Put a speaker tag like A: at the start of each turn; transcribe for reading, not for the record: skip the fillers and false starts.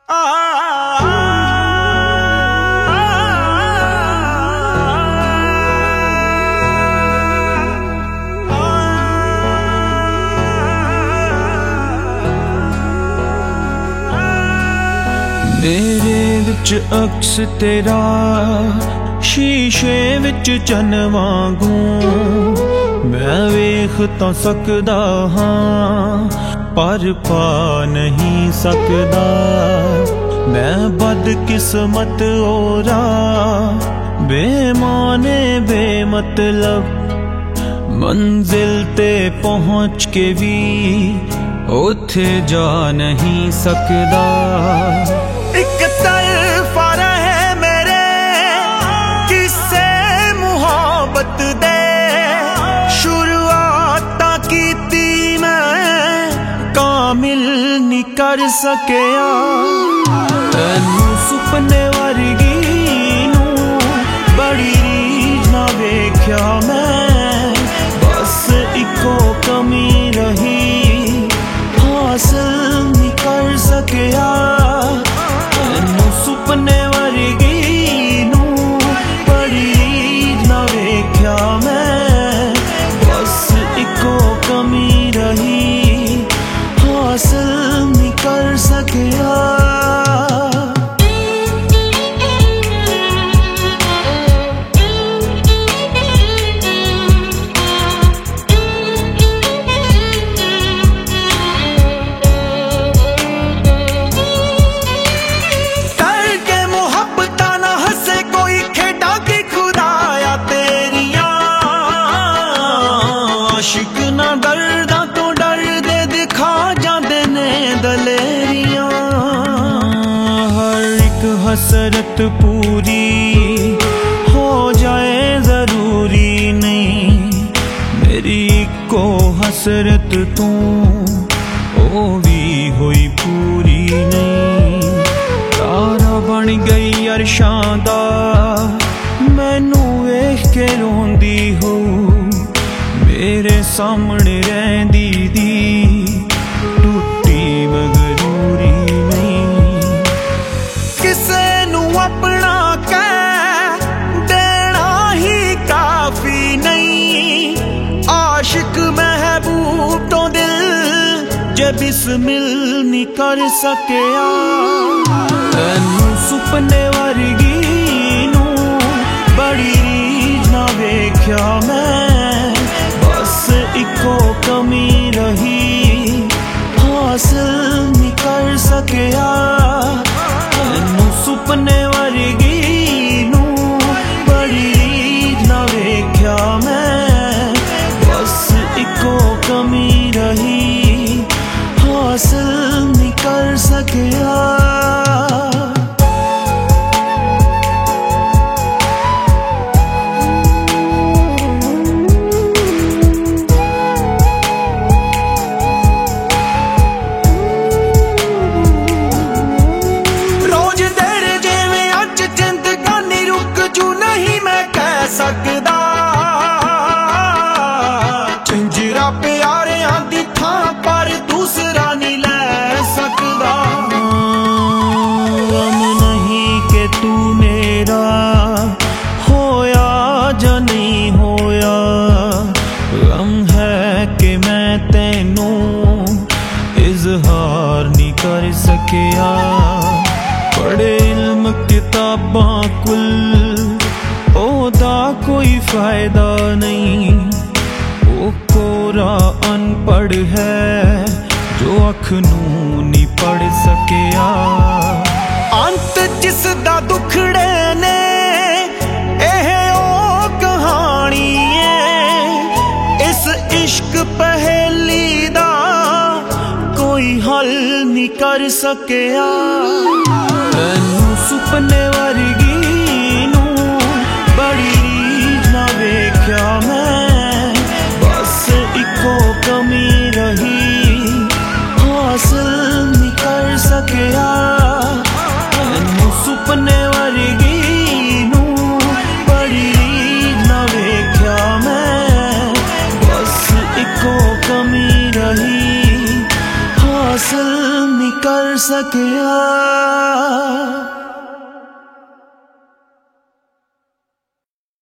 A: मेरे विच अक्स तेरा शीशे विच चन वांगू मैं वेख तां सकदा हां पर पा नहीं सकदा। मैं बदकिस्मत ओरा बेमाने बेमतलब मंजिल ते पहुँच के भी उथे जा नहीं सकदा।
B: एक तरफा रहे मेरे किस्से मुहब्बत दे शुरुआत कीती मैं कामिल नहीं कर सकिया।
A: तैनू सुपने वर्गी नू बड़ी रीझ ना वेख्या मैं बस इको कमी रही हासिल नहीं कर सकिया। सुपने वर्गी नू बड़ी रीझ ना वेख्या मैं बस इको कमी रही हासिल नहीं कर सकिया।
B: आशिक ना डरदा तो डर दे दिखा जांदे ने दलेरियां।
A: हर एक हसरत पूरी हो जाए जरूरी नहीं मेरी को हसरत तू ओ भी हुई पूरी नहीं। तारा बन गई अरशां दा मैनू वेख के रोंदी हो मेरे सामने रहंदी दी टूटी मगरूरी नहीं।
B: किसे नू अपना कह देना ही काफी नहीं आशिक महबूब तो दिल जे बिस्मिल नहीं कर सकिया।
A: तैनू सुपने वर्गी नू बड़ी रीझ ना वेख्या मैं इको कमी रही हासिल नहीं कर सकिया। तैनू सुपने वर्गी नू बड़ी रीझ ना वेख्या मैं बस इको कमी रही हासिल नहीं कर सकिया।
B: सकदा झंजरा प्यारियां दी थां पर दूसरा नहीं ले सकदा।
A: गम नहीं कि तू मेरा होया जा नहीं होया गम है कि मैं तैनू इजहार नहीं कर सकिया। पढ़े इल्म किताबां कुल ओदा कोई फायदा नहीं ओ कोरा अनपढ़ है जो अख नू नहीं पढ़ सकिया।
B: अंत जिस दा दुखड़े ने एह ओ कहानी है इस इश्क पहेली दा कोई हल नहीं कर सकिया।
A: तैनू सुपने वर्गी बड़ी रीझ ना वेख्या मैं बस इको कमी रही हासिल नहीं कर सकिया। तैनू सुपने वर्गी नू बड़ी रीझ ना वेख्या मैं बस इको कमी रही हासिल नहीं कर सकिया।